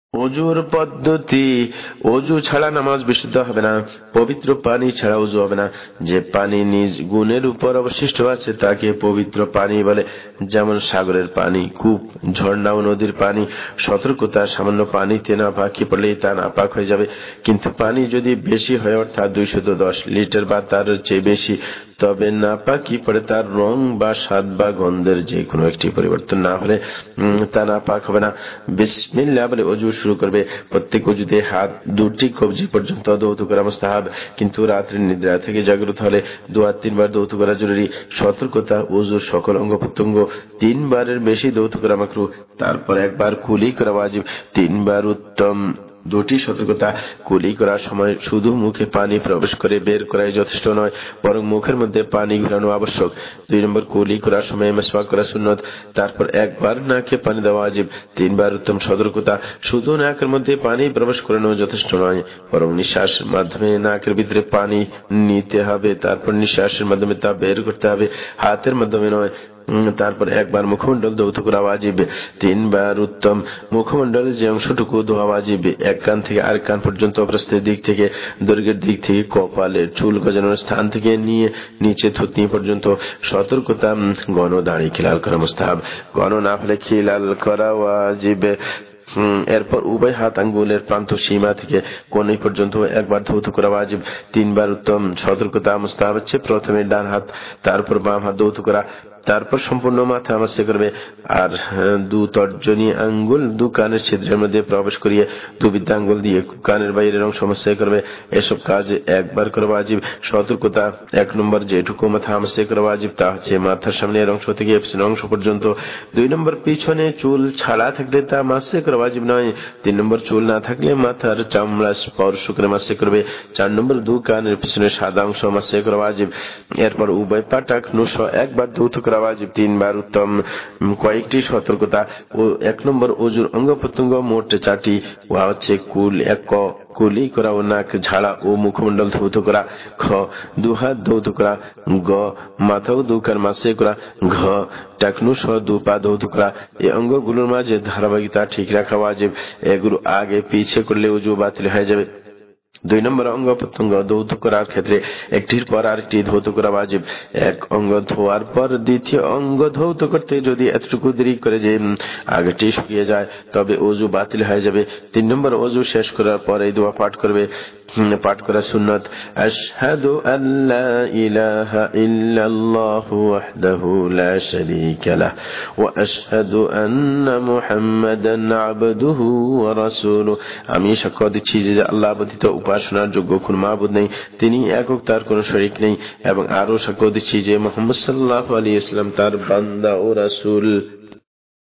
অজুর পদ্ধতি। অজু ছাড়া নামাজ বিশুদ্ধ হবে না, পবিত্র পানি ছাড়া অজু হবে না। যে পানি নিজ গুণের উপর অবশিষ্ট আছে তাকে পবিত্র পানি বলে, যেমন সাগরের পানি, কূপ, ঝর্ণা ও নদীর পানি। সতর্কতা, সামান্য পানিতে নাপাকি পড়লেই তা নাপাক হয়ে যাবে। কিন্তু পানি যদি বেশি হয়, অর্থাৎ 210 লিটার বা তার চেয়ে বেশি, তবে নাপাকি পড়ে তার রং বা স্বাদ বা গন্ধের যে কোনো একটি পরিবর্তন না হলে তা নাপাক হবে না। বিসমিল্লাহ বলে অজু শুরু করবে। প্রত্যেক অজুতে হাত দুটি কবজি পর্যন্ত ধৌত করা মুস্তাহাব, কিন্তু রাত্রে নিদ্রা থেকে জাগ্রত হলে 2-3 বার ধৌত করা জরুরি। সতর্কতা, অজুর সকল অঙ্গ প্রত্যঙ্গ 3 বারের বেশি ধৌত করা মাকরুহ। তারপর একবার কুলি করা ওয়াজিব, 3 বার উত্তম। দুটি সতর্কতা: কুলি করার সময় শুধু মুখে পানি প্রবেশ করে বের করাই যথেষ্ট নয়, বরং মুখের মধ্যে পানি ঘুরানো আবশ্যক। 2 নম্বর, কুলি করার সময় মেসওয়াক করা সুন্নত। তারপর একবার নাকে পানি দেওয়া ওয়াজিব, 3 বার উত্তম। সতর্কতা: শুধু নাকের মধ্যে পানি প্রবেশ করানো যথেষ্ট নয়, বরং নিঃশ্বাসের মাধ্যমে নাকের ভিতরে পানি নিতে হবে, তারপর নিঃশ্বাসের মাধ্যমে তা বের করতে হবে, হাতের মাধ্যমে নয়। তারপর একবার মুখমণ্ডল ধৌত করা ওয়াজিব, 3 বার উত্তম। মুখমণ্ডলের যে অংশটুকু ধোয়া ওয়াজিব, এক কান থেকে আরেক কান পর্যন্ত, প্রস্থের দিক থেকে দৈর্ঘ্যের দিক থেকে কপালের চুল গজানোর স্থান থেকে নিয়ে নিচে থুতনি পর্যন্ত। সতর্কতা, ঘন দাড়ি খিলাল করা মুস্তাহাব, ঘন না হলে খিলাল করা ওয়াজিব। এরপর উভয় হাত আঙ্গুলের প্রান্ত সীমা থেকে কোণী পর্যন্ত একবার ধৌত করা ওয়াজিব, 3 বার উত্তম। সতর্কতা, মুস্তাহাব হচ্ছে প্রথমে ডান হাত, তারপর বাম হাত ধৌত করা, তারপর সম্পূর্ণ মাথা মাসে করবে, আর 2 তর্জনী আঙ্গুল 2 কানের ছিদ্রের মধ্যে প্রবেশ করিয়ে 2 বৃদ্ধা আঙ্গুল দিয়ে কানের বাইরের অংশ মাসে করবে। এসব কাজ একবার করা ওয়াজিব। সতর্কতা, 1 নম্বর, যেটুকু মাথা মাসে করা ওয়াজিব তা হচ্ছে মাথার সামনের অংশ থেকে পেছনের অংশ পর্যন্ত। 2 নম্বর, পিছনে চুল ছাড়া থাকলে তা মাসে করা ওয়াজিব নয়। 3 নম্বর, চুল না থাকলে মাথার চামড়া স্পর্শ করে মাসে করবে। 4 নম্বর, 2 কানের পিছনে সাদা অংশ মাসে করা ওয়াজিব। এরপর উভয় পা টাকনু সহ একবার ধৌত করা ওয়াজিব, 3 বার উত্তম। কয়েকটি সতর্কতা। 1 নম্বর, অজুর অঙ্গ প্রত্যঙ্গ মোট 4টি। উহা হচ্ছে: ক, কুলি করা ও নাক ঝাড়া ও মুখমণ্ডল ধৌত করা। খ, 2 হাত ধৌত করা। গ, মাথা ও 2 কান মাসে করা। ঘ, টাকনু সহ 2 পা ধৌত করা। এই অঙ্গগুলোর মাঝে ধারাবাহিকতা ঠিক রাখা ওয়াজিব। এগুলো আগে পিছে করলে অজু বাতিল হয়ে যাবে। 2 নম্বর, অঙ্গ প্রত্যঙ্গ ধৌত করার ক্ষেত্রে একটির পর আরেকটি ধৌত করা ওয়াজিব। এক অঙ্গ ধোয়ার পর দ্বিতীয় অঙ্গ ধৌত করতে যদি এতটুকু দেরি করে যে আগেটি শুকিয়ে যায়, তবে অজু বাতিল হয়ে যাবে। 3 নম্বর, অজু শেষ করার পর এই দোয়া পাঠ করবে। পাঠ করা সুন্নত: আশহাদু আল্লা ইলাহা ইল্লাল্লাহু ওয়াহদাহু লা শারীকা লাহ ওয়া আশহাদু আন্না মুহাম্মাদান আবদুহু ওয়া রাসূলুহু। আমি সাক্ষ্য দিচ্ছি যে আল্লাহ ব্যতীত উপাসনার যোগ্য কোন মাবুদ নেই, তিনি একক, তার কোনো শরীক নেই। এবং আরো সাক্ষ্য দিচ্ছি যে মুহাম্মদ সাল্লাল্লাহু আলাইহি ওয়াসাল্লাম তার বান্দা ও রাসূল।